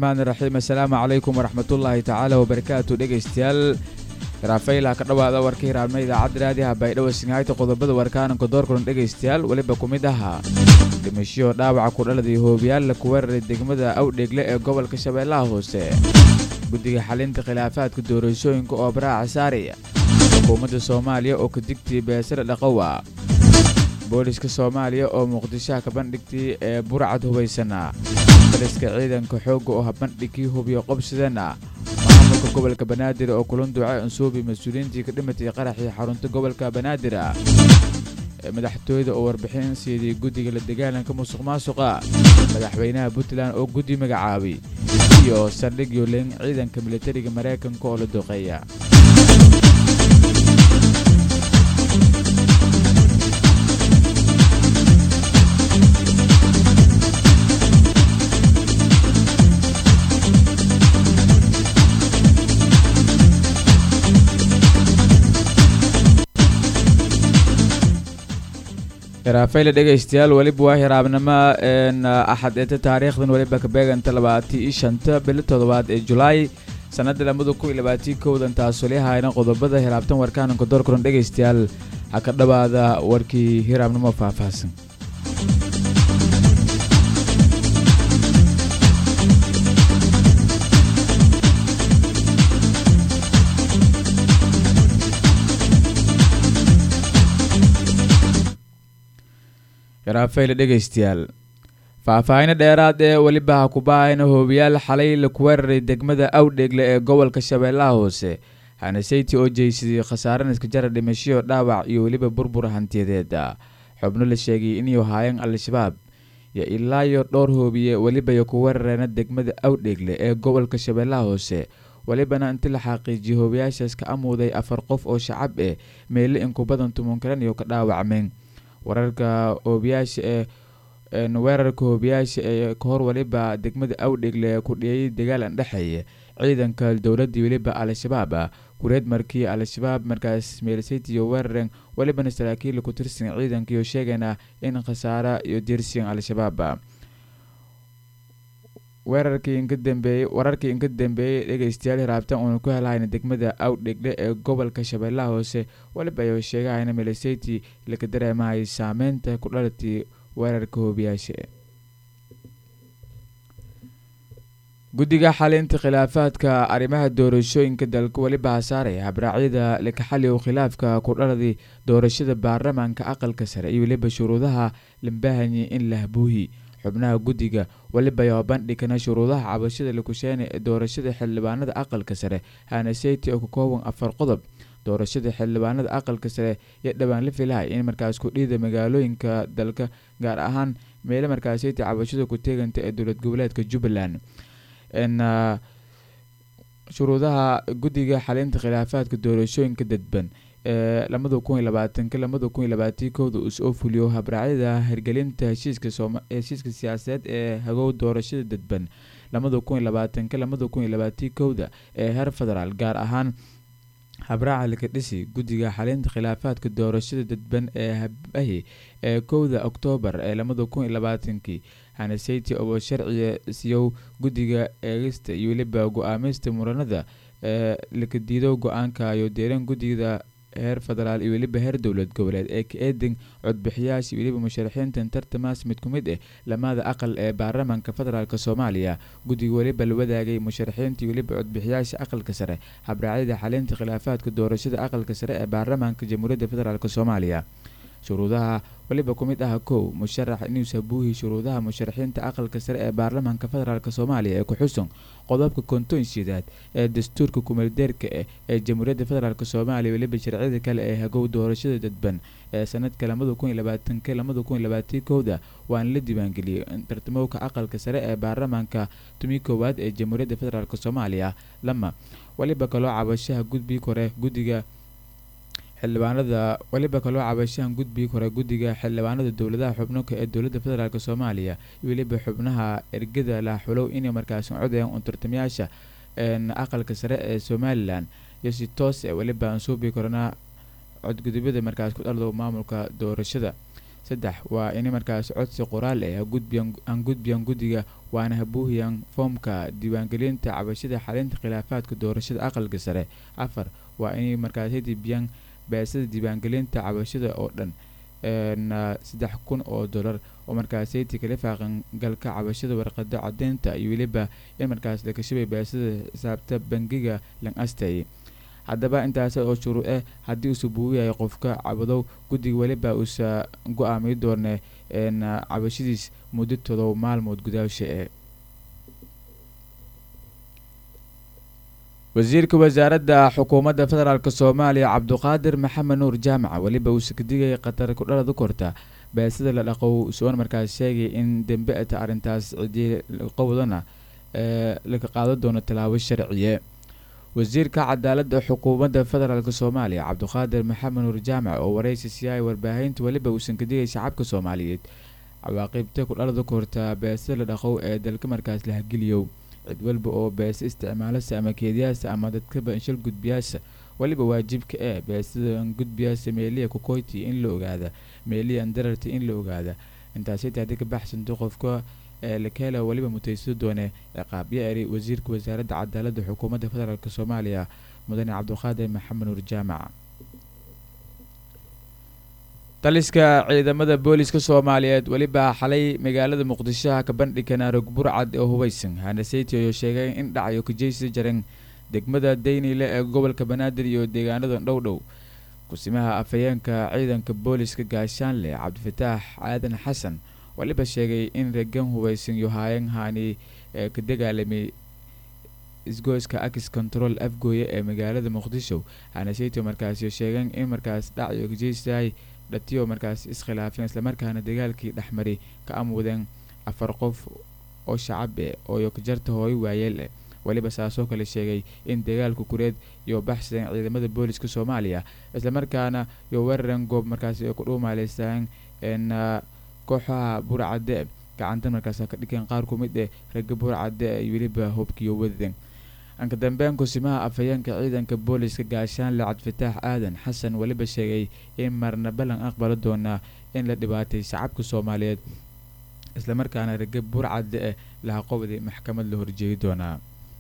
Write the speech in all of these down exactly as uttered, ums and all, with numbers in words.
الرحمن الرحيم السلام عليكم ورحمة الله تعالى وبركاته dhegeystayaal raafayla ka dhawaada warkii raadmay idaacad raadiyaha baydhabo singaayta qodobada warkaan ka door kulan dhegeystayaal waliba kumid aha dhimasho dhaawaca ku dhaladay hoobiyaal la ku weeraray degmada Awdheegle ee gobolka Shabeellaha Hoose guddiga xalinta khilaafaadka doorashooyinka oo baraaca saaraya xukuumadda Soomaaliya oo ka digtay beesar dhaqawa booliska Soomaaliya oo Muqdisho ka bandhigtay ee burcad hubaysana bariska ciidanka xoog oo bandhigii hubiyo qabsadana maamulka gobolka Banaadir oo kulan ducay ansuubi mas'uuliyiintii ka dhimatay qaraxii xarunta gobolka Banaadir madaxtooyada oo warbixin siiyay guddiga la dagaalanka musuqmaasuqa madaxweynaha Puntland oo guddi magacaabay iyo saldhig yoolin ciidanka militariga Mareykanka oo la doqeeya raafayla dhegeystayaal waliba waa hiraabnimo in axad ee taariikhdan waliba ka beeganta labaatan iyo shan bil toddobaad ee July sanadda laba kun iyo labaatan iyo kow taasoo leeyahay qodobada hiraabtan warkaan ka door kulan dhegeystayaal ha ka dhawaada warkii hiraabnimo faahfaahsan raafayla dhegeystayaal faahfaahin dheeraad ee waliba ku baahayna hoobiyaal xalay la ku weeraray degmada Awdheegle ee gobolka Shabeellaha Hoose hanasayti oo jeeysiday khasaare iska jar dhimasho dhaawac iyo waliba burbur hantiyadeed xubno la sheegay in ay haayeen al-shabaab ya ilaa iyo dhowr hoobiye waliba ku weerareen degmada Awdheegle ee gobolka Shabeellaha Hoose walibana inta la xaqiijiyay hoobiyaashaas ka amuuday afar qof oo shacab ah meel in ku badan toban kalan iyo ka dhaawacmeen wararka hoobiyaasha ee weerarka hoobiyaasha ee ka hor waliba degmada Awdheegle ku dhiyay dagaal dhaxeeya ciidanka dawladda waliba al-shabaab kureed markii al-shabaab markaas meelsayt iyo weerareen waliba saraakiil ku tirsan ciidanka iyo sheegayna in khasaare iyo dirsiin al-shabaab weerarkii inka dambeeyay wararkii inka dambeeyay dhegeystayaal raabtan oo ku helayna degmada Awdheegle ee gobolka Shabeellaha Hoose waliba ay sheegayna meelsayt la ka dareemay saameynta ku dhalatay weerarka hoobiyaasha guddiga xalinta khilaafaadka arrimaha doorashooyinka dalka waliba saaray habraacyada la ka xaliyo khilaafka ku dhaladay doorashada baarlamaanka aqalka sare iyo waliba shuruudaha limbaahani in la habuuhi xubnaha guddiga waliba ay bandhigana shuruudaha cabashada la ku sheenay doorashada xildhibaanada aqalka sare hanasayti oo ka kooban afar qodob doorashada xildhibaanada aqalka sare ee dhawaan la filahay in markaas ku dhiida magaalooyinka dalka gaar ahaan meelo markaas ay cabashada ku teeganta ee dowlad goboleedka Jubbaland in shuruudaha guddiga xalinta khilaafaadka doorashooyinka dadban ee laba kun iyo labaatan ka laba kun iyo labaatan iyo kow uu soo fuliyo habraacyada hirgelinta heshiiska Soomaaliya heshiiska siyaasadeed ee hagow doorashada dadban laba kun iyo labaatan ka laba kun iyo labaatan iyo kow ee heer federaal gaar ahaan habraaca la ka dhisi guddiga xalinta khilaafaadka doorashada dadban ee habahi ee kowda Oktoobar ee laba kun iyo labaatan hanasayti oo sharciga siyo guddiga eegista iyo waliba go'aamista muranada ee la ka diido go'aanka iyo deeran guddiga heer federaal iyo waliba heer dowlad goboleed ee ka eedin codbixiyaasha waliba musharaxiinta tartamaas mid kumid ah lamada aqal ee baarlamaanka federaalka Soomaaliya guddiga waliba la wadaagay musharaxiinta waliba codbixiyaasha aqalka sare habraacyada xalinta khilaafaadka doorashada aqalka sare ee baarlamaanka jamhuuriyadda federaalka Soomaaliya shuruudaha waliba kumid ah kow musharax inuu sabuuhi shuruudaha musharaxiinta aqalka sare ee baarlamaanka federaalka Soomaaliya ee ku xusan qodobka konton sideed ee dastuurka kumeeldeerka ee jamhuuriyadda federaalka Soomaaliya waliba sharciyada kale ee hagow doorashada dadban ee sanadka laba kun iyo labaatan ka laba kun iyo labaatan iyo kow waan la diiwaangeliyay tartamowga aqalka sare ee baarlamaanka tumi koowaad ee jamhuuriyadda federaalka Soomaaliya lama waliba kaloo cabashaha gudbi kore guddiga xildhibaanada waliba kaloo cabashahan gudbi kore guddiga xildhibaanada dawladaha xubnoka ee dawladda federaalka Soomaaliya waliba xubnaha ergada la xulow in markaas codayaan tartamayaasha een aqalka sare ee Somaliland iyo si toos ah waliba ansuubi korna codgudubada markaas ku dhaldo maamulka doorashada saddex waa in markaas codsi qoraal ah gudbiyan aan gudbiyan guddiga waana habuuhiyan foomka diiwaangelinta cabashada xalinta khilaafaadka doorashada aqalka sare. afar waa inay markaasi dibiyaan beesada diiwaangelinta cabashada oo dhan saddex kun oo dollar oo markaasi kala faaqan galka cabashada warqada cadeynta iyo weliba in markaas la kashabay beesada xisaabta bangiga lan astay. haddaba intaas oo shuruuc ah haddii uu subuuyahay qofka cabadow guddiga weliba uu go'aamiyo doone in cabashadiis muddo todoba maalmood gudaasha ah. wasiirka wasaaradda xukuumadda federaalka Soomaaliya Cabduqaadir Maxamed Nuur Jaamac waliba uu sikdigay qatar ku dhalada korta beesada la dhaqow soo markaas sheegay in dambeeta arintaas cidii qowdana ee la qaado doono talaabo sharciye. wasiirka cadaaladda xukuumadda federaalka Soomaaliya Cabduqaadir Maxamed Nuur Jaamac oo wareysi siiyay warbaahinta waliba uu sikdigay shacabka Soomaaliyeed cawaaqibta ku dhalada korta beesada la dhaqow ee dalka markaas la hagiliyo. cid walba oo bees isticmaalasa ama keediyaasa ama dadka banshal gudbiyaasha waliba waajibka ee beesada gudbiyaasha meeliya ku koyti in la ogaada meeliya dararta in la ogaada intaas ay ka baxsan qofka ee la kala waliba mutayso doone ciqaab yaari wasiirka wasaaradda cadaaladda xukuumadda federaalka Soomaaliya mudane Cabduqaadir Maxamed Nuur Jaamac. taliska ciidamada booliska Soomaaliyeed waliba xalay magaalada Muqdisho ka bandhigana rog burcad oo hubeysan hanasaytii oo sheegay in dhacayo ka jeysay jaran degmada Daynile ee gobolka Banaadir iyo deegaanada dhow dhow. kusimaha afayeenka ciidanka booliska Gaashaanle Cabdifataax Aadan Xasan waliba sheegay in regan hubeysan iyo haayeen haani ka dagaalamay isgoyska Axis Control afgooye ee magaalada Muqdisho. hanasaytii markaas sheegay in markaas dhacayo ka jeysay dhatiyo markaas iskhilaafeen isla markaana dagaalkii dhaxmari ka amwadeen afar qof oo shacab ah oo ka jarta hooy waayeel waliba saasoo kale sheegay in dagaalku kureed iyo baxsan ciidamada booliska Soomaaliya isla markaana iyo weeran goob markaas ay ku dhuumaaleystaan in kooxaha burcad gacanta markaas ka dhigeen qaar ku mid ah rag burcad iyo waliba hubkiyo wadeen. anka dambeyn kusimaha afayeenka ciidanka booliska Gaashaanle Cabdifataax Aadan Xasan waliba sheegay in marna balan aqbalo doona in la dhibaatay shacabka Soomaaliyeed isla markaana rag burcad la qowday maxkamad la horjeedi doona.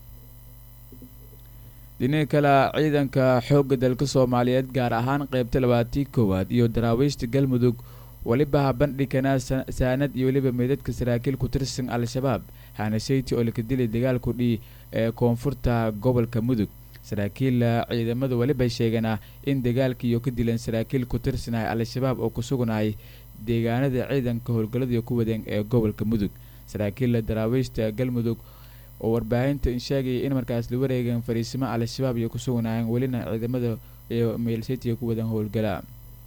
dhinaca kale ciidanka xoogga dalka Soomaaliyeed gaar ahaan qaybta labaatan iyo koowaad iyo daraawiishta Galmudug waliba bandhigana saanad iyo waliba meedadka saraakiil ku tirsan Al-Shabaab hanasaytii oo la dilay dagaalku dhii ee koonfurta gobolka Mudug. saraakiil ciidamada waliba sheegana in dagaalkii iyo ka dileen saraakiil ku tirsan Al-Shabaab oo ku sugnay deegaanada ciidanka howlgallada ku wadeen ee gobolka Mudug. saraakiil daraawiishta Galmudug oo warbaahinta in sheegay in markaas la wareegan fariisimo Al-Shabaab iyo ku sugnaayeen walina ciidamada iyo meelsaytii ku wadeen howlgala.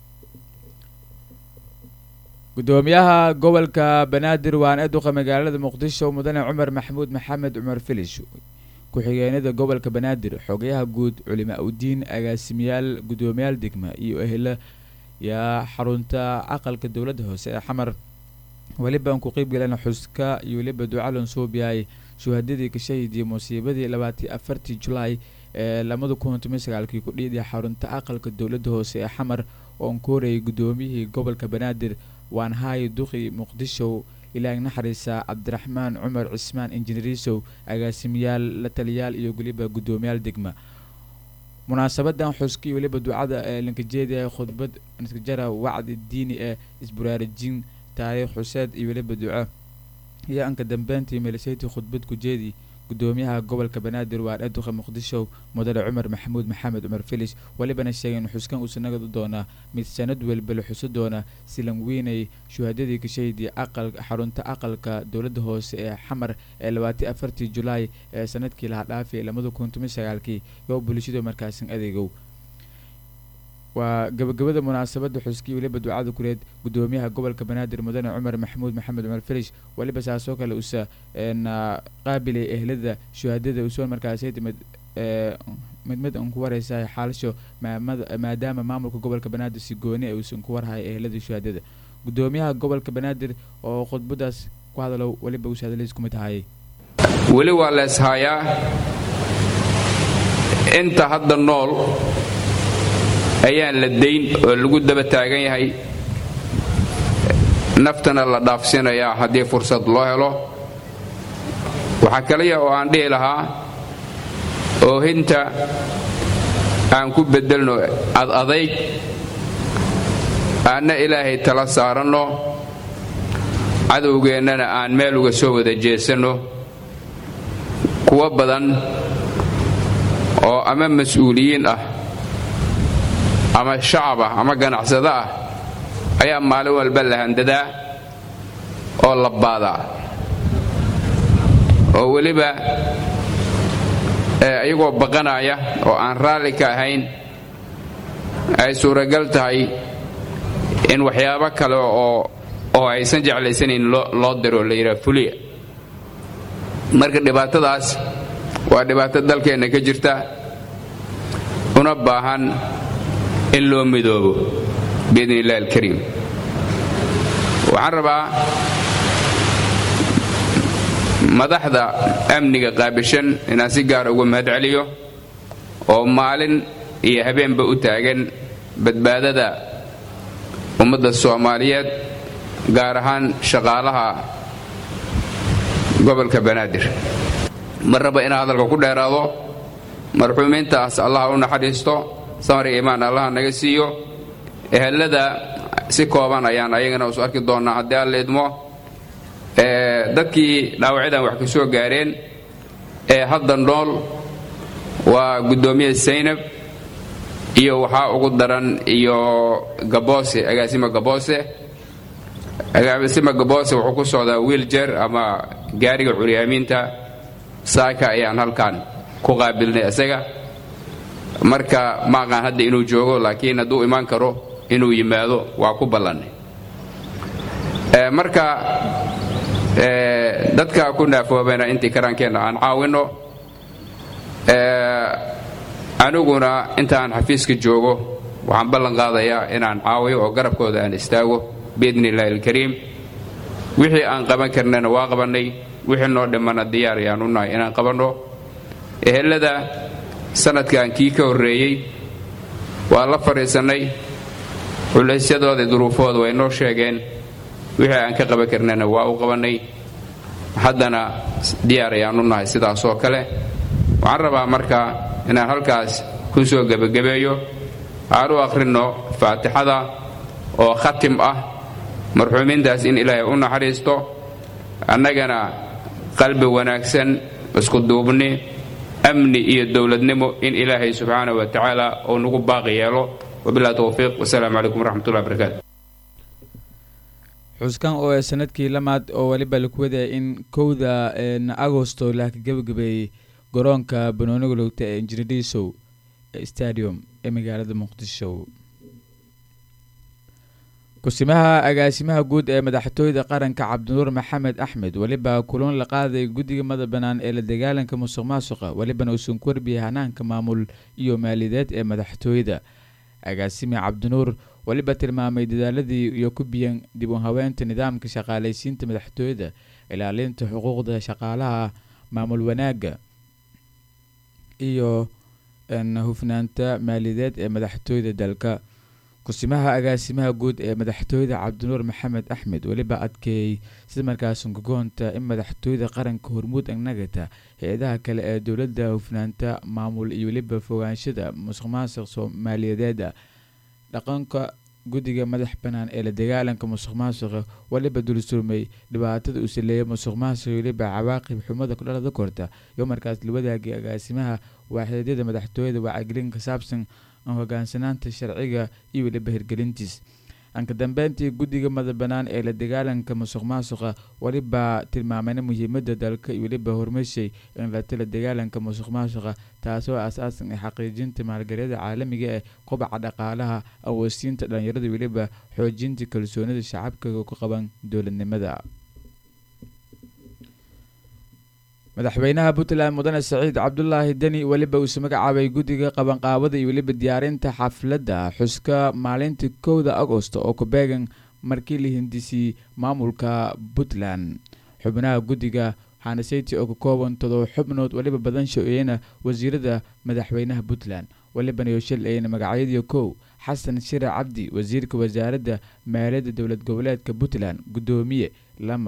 gudoomiyaha gobolka Banaadir waan aduqa magaalada Muqdisho mudane Cumar Maxamuud Maxamed Cumar Filish ku xigeenada gobolka Banaadir xogayaha guud culimo u diin agaasimiyaal gudoomiyaal degma iyo ehla ya xarunta aqalka dawladda hoose ee Xamar waliba ku qayb galeen xuska iyo waliba ducaalan soo biyay shuhadadii ka shahiidii musiibadii labaatan iyo afartii July ee lamada kun iyo toban iyo sagaal ku dhigay xarunta aqalka dawladda hoose ee Xamar oo koorey gudoomiyihii gobolka Banaadir waan hay duqi Muqdisho ilaa naxariisa Cabdiraxmaan Cumar Cismaan injineeriso agaasimiyaal la taliyaal iyo waliba gudoomiyaal degma. munaasabadan xuski waliba ducada ee linka jeediyay khudbad nisjara wacdi diini ee isburaarajin taariikh xuseed iyo waliba duco iyo anka dambeyntii meelaysay khudbad ku jeedi gudoomiyaha gobolka Banaadir waa aduqa Muqdisho mudane Cumar Maxamuud Maxamed Cumar Filish waliba sheegay in xuskan uu sanad doona mid sanad walba la xuso doona si lan weynay shuhadadii ka shahiidii aqal xarunta aqalka dawladda hoose ee Xamar ee labaatan iyo afartii July ee sanadkii la dhaafay lamada kun iyo toban iyo sagaal kii oo bulshada markaas adeegow. waa gabagabada munaasabada xuski waliba ducada kureed gudoomiyaha gobolka Banaadir mudane Cumar Maxamuud Maxamed Cumar Filish waliba saasoo kale uu sa in qaabilay ehlada shuhadada uu soo markaas mid mid mid aan ku wareysay xaalasho maadaama maamulka gobolka Banaadir si gooni ay uu ku warhay ehlada shuhadada. gudoomiyaha gobolka Banaadir oo khudbadaas ku hadalo waliba uu saadaleys ku mid tahay wali waa la ishayaa inta hadda nool ayaan la dayn oo lagu daba taagan yahay naftana la dhaafsinayaa haddii fursad loo helo waxa kaliya oo aan dhihi lahaa oohinta aan ku bedelno ad adayg aanna ilaahay tala saaranno cadowgeennana aan meel uga soo wada jeesanno kuwa badan oo ama mas-uuliyiin ah ama shacab ah ama ganacsado ah ayaa maalin walba la handadaa oo la baadaa oo weliba ayagoo baqanaya oo aan raalli ka ahayn ay suuragal tahay in waxyaabo kale oo oo aysan jeclaysanayn loo diro la yidhaha fuliya marka dhibaatadaas waa dhibaato dalkeenna ka jirta una baahan in loo midoobo biidni illaahi alkariim waxaan rabaa madaxda amniga qaabishan inaan si gaar uga mahad celiyo oo maalin iyo habeenba u taagan badbaadada ummadda Soomaaliyeed gaar ahaan shaqaalaha gobolka Banaadir mar raba in hadalka ku dheeraado marxuumintaas Allah u naxariisto samir iimaan Allah naga siiyo ehelada si kooban ayaan ayagana u arki doonaa haddii Alle idmo ee dadkii dhaawacadan wax ka soo gaareen ee hadda nool waa gudoomiye Zainab iyo waxa ugu daran iyo Gaboose agaasima Gaboose agaasima Gaboose wuxuu ku socdaa wheelchair ama gaariga curyaaminta saaka ayaan halkan ku qaabilnay asaga marka ma aqaan hadda inuu joogo laakiin hadduu iman karo inuu yimaado waa ku ballanay ee marka ee dadka ku naafoobana intii karankeena aan caawino ee anuguna intaan xafiiska joogo waxaan ballan qaadayaa inaan caawiyo oo garabkooda aan istaago biidni illaahi alkariim wixii aan qaban karnana waa qabanay wixii noo dhimana diyaar ayaan u nahay inaan qabanno ehelada sanadkan kii ka horreeyey waa la fariisanay culaysyadooda duruufooda way noo sheegeen wixii aan ka qaban karnana waa u qabanay haddana diyaar ayaan u nahay sidaas oo kale waxaan rabaa marka inaan halkaas ku soo gabagabeeyo aan u akhrino faatixada oo khatim ah marxuumintaas in ilaahay u naxariisto annagana qalbi wanaagsan isku duubni amni iyo dowladnimo in ilaahay subxaanahu wa tacaala uu nagu baaqi yeelo wabillahi tawfiiq wasalaamu calaykum waraxmatullahi wabarakaatu xuskan oo sanadkii lamaad oo waliba lagu waday in kowda Agosto la ka gabagabeeyay garoonka banooniga lugta ee Injineerisow Stadium ee magaalada Muqdisho kusimaha agaasimaha guud ee madaxtooyada qaranka Cabdinuur Maxamed Axmed waliba kulan la qaaday guddiga madaxbanaan ee la dagaalanka musuqmaasuqa waliba uu soo korbiyay hanaanka maamul iyo maaliyadeed ee madaxtooyada agaasime Cabdinuur waliba tilmaamay dadaaladii iyo ku biyan dib u haweynta nidaamka shaqaalaysiinta madaxtooyada ilaalinta xuquuqda shaqaalaha maamul wanaaga iyo in hufnaanta maaliyadeed ee madaxtooyada dalka kusimaha agaasimaha guud ee madaxtooyada Cabdinuur Maxamed Axmed waliba adkeey sida markaas go'aanta in madaxtooyada qaranka hormuud agnagata hay'adaha kale ee dawladda hufnaanta maamul iyo waliba fogaanshada musuqmaasuqa Soomaaliyeed dhaqanka guddiga madax banaan ee la dagaalanka musuqmaasuqa waliba dulsurmay dhibaatada uu saleeyay musuqmaasuqa waliba cawaaqib xumada ku dhalada korta iyo markaas la wadaagay agaasimaha waaxyada madaxtooyada wacyigelin ka saabsan hogaansanaanta sharciga iyo waliba hirgelintiis anka dambeyntii guddiga madax banaan ee la dagaalanka musuqmaasuqa waliba tilmaamay muhiimadda dalka iyo waliba hormarshay in la tala dagaalanka musuqmaasuqa taasoo asaasan ah xaqiijinta maalgeliyada caalamiga ee kobaca dhaqaalaha awoodsiinta dhalinyarada waliba xoojinta kalsoonida shacabka ku qaban dowladnimada madaxweynaha Puntland Mudane Saciid Cabdullaahi Dani waliba uu magacaabay guddiga qaban qaabada iyo waliba diyaarinta xafladda xuska maalinta kowda Agosto oo ku beegan markii la hindisi maamulka Puntland xubnaha guddiga Hanaseti oo ka kooban todo xubnood waliba badan shaqeeyna wasiirada madaxweynaha Puntland waliba iyo shilay magacyadii kow Xasan Shire Cabdi wasiirka wasaaradda maaliyadda dowlad goboleedka Puntland gudoomiye lama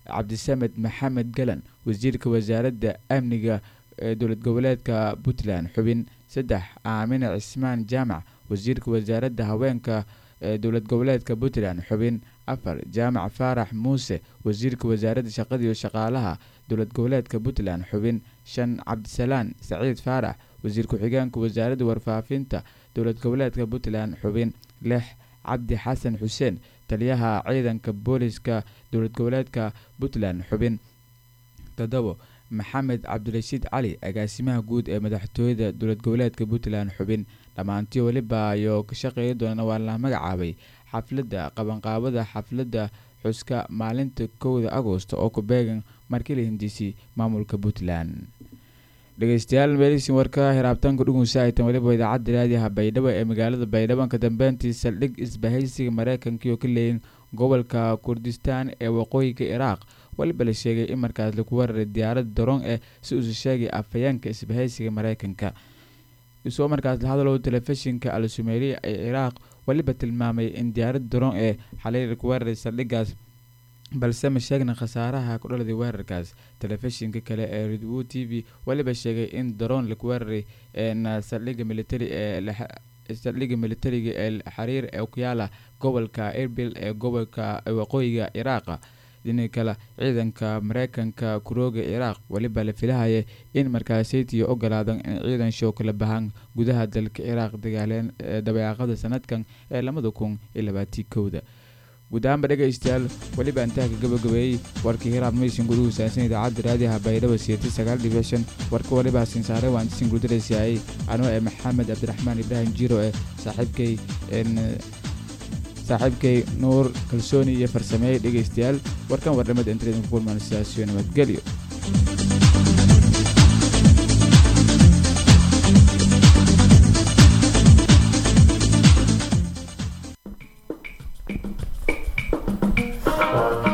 cabdisamed maxamed galan wasiirka wasaaradda amniga ee dowlad goboleedka puntland xubin saddex aamine cismaan jaamac wasiirka wasaaradda haweenka ee dowlad goboleedka puntland xubin afar jaamac faarax muuse wasiirka wasaaradda shaqada iyo shaqaalaha dowlad goboleedka puntland xubin shan cabdisalaan saciid faarax wasiir ku-xigeenka wasaaradda warfaafinta dowlad goboleedka puntland xubin lix cabdi xasan xuseen taliyaha ciidanka booliska dowlad goboleedka puntland xubin toddobo maxamed cabdirashiid cali agaasimaha guud ee madaxtooyada dowlad goboleedka puntland xubin dhammaantii weliba ayoo ka shaqeeya doona waa la magacaabay xafladda qabanqaabada xafladda xuska maalinta kowda agoosto oo ku beegan markii la hindisay maamulka puntland dhegeystayaal meelisin warka hiraabtaanka dhugunsa aytan weliba idaacadda raadiyaha baydhabo ee magaalada baydhabo ka dambeyntii saldhig isbahaysiga mareykanka oo ka leeyin gobolka kurdistaan ee waqooyiga iraaq waliba la sheegay in markaas lagu weeraray diyaarad daroon eh si uusa sheegay afhayeenka isbahaysiga mareykanka isoo markaas la hadalo telefishinka al-sumeeriya ee ciraaq waliba tilmaamay in diyaarad daroon ee xalay lagu weeraray saldhigaas balse ma sheegna khasaaraha ku dhaladay weerarkaas telefishinka kale ee redwood t v waliba sheegay in daroon lagu weeraray saldhiga military ee saldhiga militariga ee xariir ee ku yaala gobolka erbil ee gobolka waqooyiga ciraaq dhinaca kale ciidanka mareykanka kurooga ciraaq waliba la filahaya in markaasaytiyo ogolaadan in ciidan show kala bahan gudaha dalka ciraaq dagaaleen dabeeqada sanadkan ee labada kun iyo labaatan kowda guud ahaanba dhegaystayaal waliba intaha ka gabagabeeyey warkii hiraab maysin guduhu saansan idaacadda raadiyaha baydhabo siyeeti sagaal dhibic shan warka waliba sinsaare waan isin guldaraysayay anoo ee maxamed cabdiraxmaan ibraahim jiro ee saaxiibkay saaxiibkay nuur kalsooni iyo farsameeyey dhegaystayaal warkan warnimada internetka ku kulmaan sidaasiyo nabadgelyo Thank you.